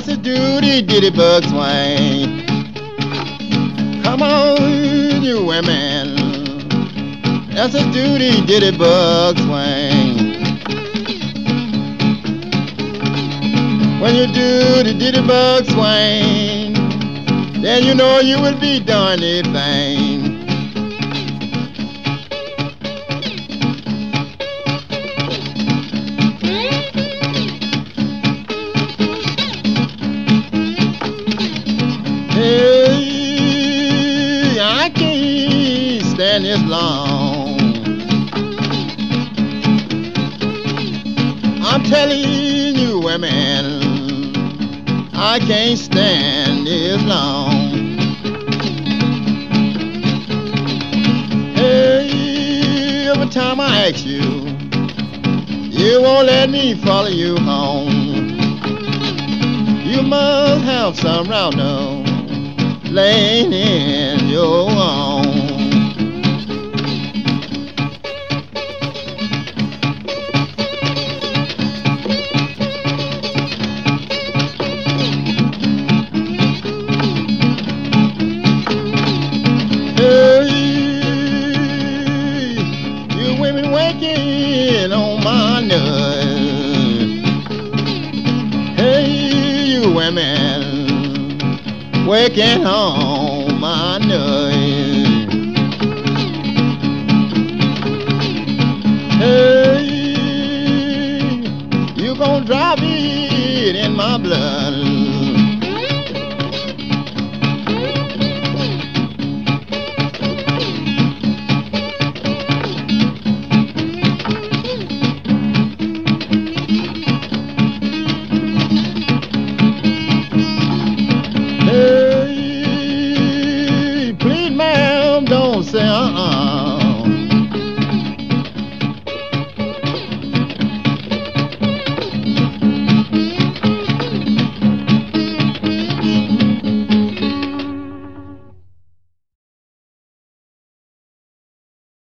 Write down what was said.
That's a duty, diddy bug swing. Come on, you women. That's a duty, diddy bug swing. When you do the diddy bug swing, then you know you will be doing anything. Hey, I can't stand this long. I'm telling you, women, I can't stand this long. Hey, every time I ask you, you won't let me follow you home. You must have some rounder laying in your home. Women working on my nerves. Hey, you women working on my nerves. Hey, you gon' drop it in my blood.